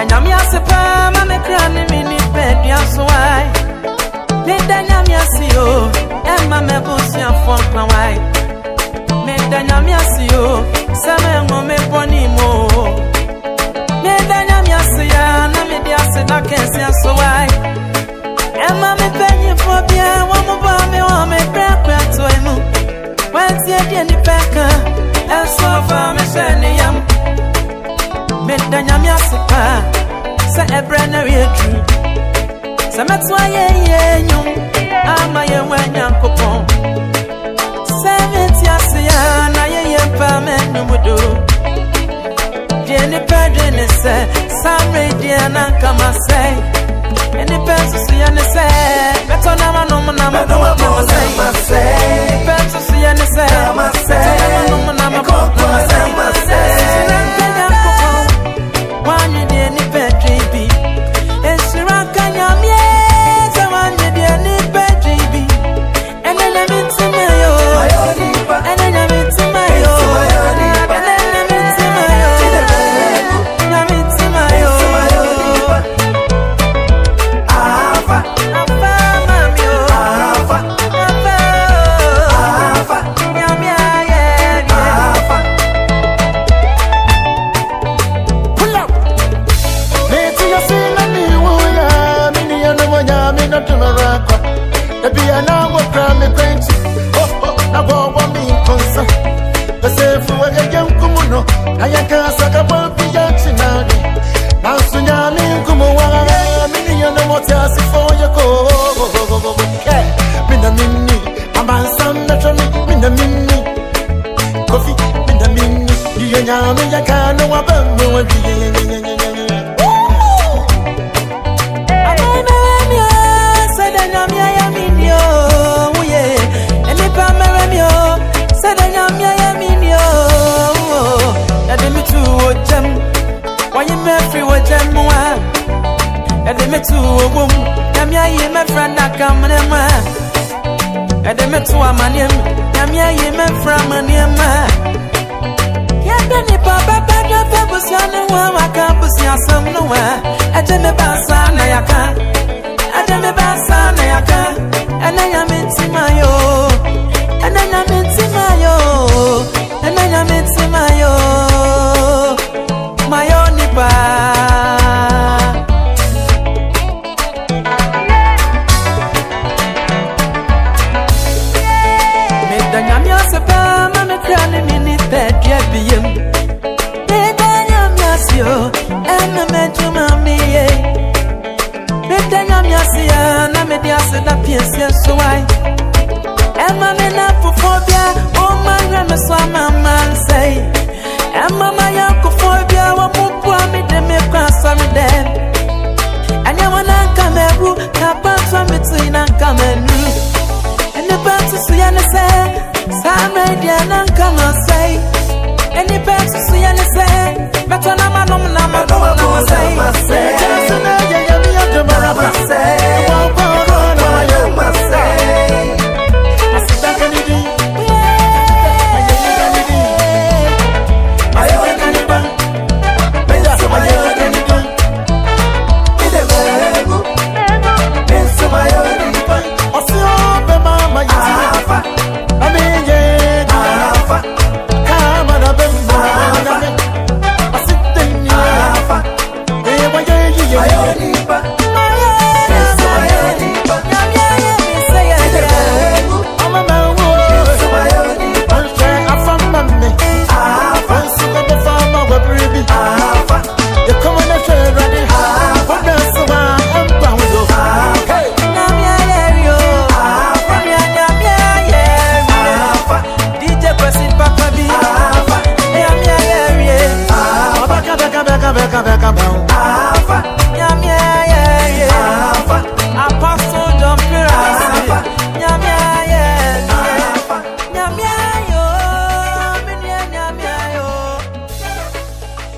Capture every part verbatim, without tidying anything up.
nyam ya sepa ma me kra ne me ni pedua so ai me da nyam ya si o e ma me busia fon plan wai me da nyam ya si o sa me ngo me boni mo me da nyam ya si ya na me dia se da kensi so wai e ma me penyi fo bia wo mo ba me wo me pra pra to emu when tie die ni peka e so fa me se ni yam me da nyam ya sepa sa ebre na we true sa metwa ye ye nyum ama ye wanya kopon seventy asia na ye ye pa me numudo jeni pede ne se samre dia na kama say any peso sia ne se beto na mano na mano na say peso sia ne se kama say na mano na mano na say siranga kopon wani dia ni pedri bi esiranga nyamie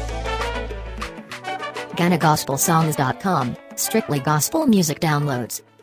Ghana Gospel Songs dot com, strictly gospel music downloads.